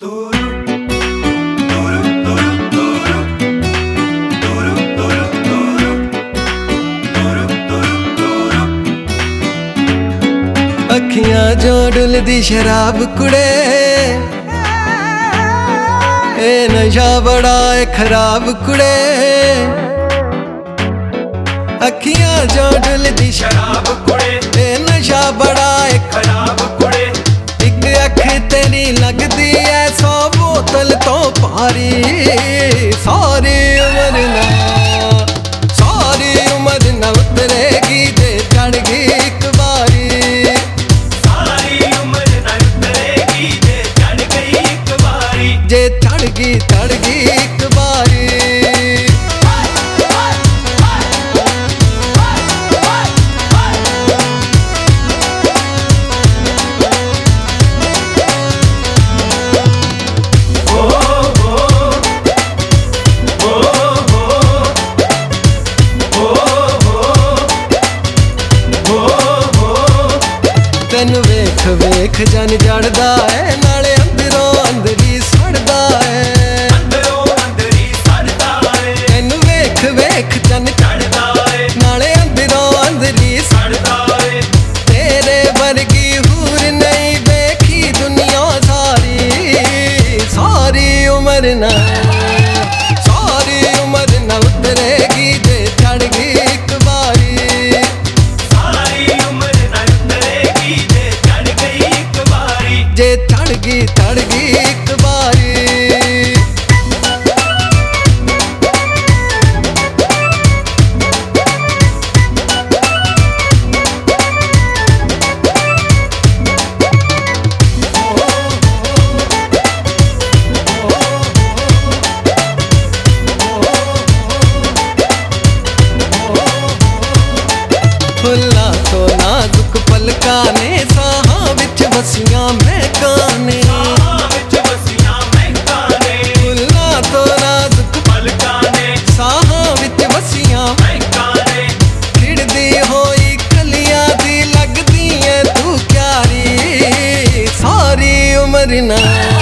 अखियां जो डुलदी शराब कुड़े, ए नशा बड़ा है खराब कुड़े। अखियां जो डुलदी शराब कुड़े, ए नशा बड़ा है खराब कुड़े। एक अख तेरी लगदी है 100 बोतल तो भारी। सारी उम्र ना उतरेगी जे चढ़गी एक बारी। जे चढ़गी एक बारी। तेन वेख वेख जन जड़दा है, नाले अंदरों अंदरी सड़दा है। तेन वेख वेख जन जड़दा है, नाले अंदरों अंदरी सड़दा है। तेरे वर्गी हूर नहीं देखी दुनिया सारी। सारी उम्र ना उतरेगी जे चढ़गी एक बारी। जे चढ़गी एक बारी। फुल्ला तो नाजुक पलका ने, साहां विच वसियां महकां ने। फुल्ला तो नाजुक पलका ने, साहां विच वसियां महकां ने। खिड़दी होई कलियां दी लगदी है तू क्यारी। सारी उम्र ना